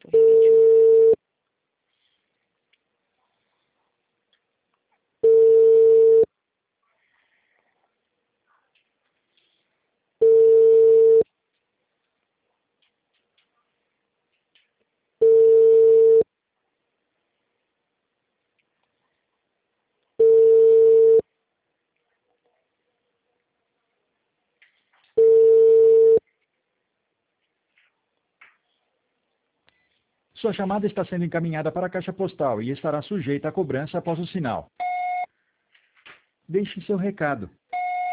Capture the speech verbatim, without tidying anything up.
Desculpa, repete. Sua chamada está sendo encaminhada para a caixa postal e estará sujeita a cobrança após o sinal. Deixe seu recado.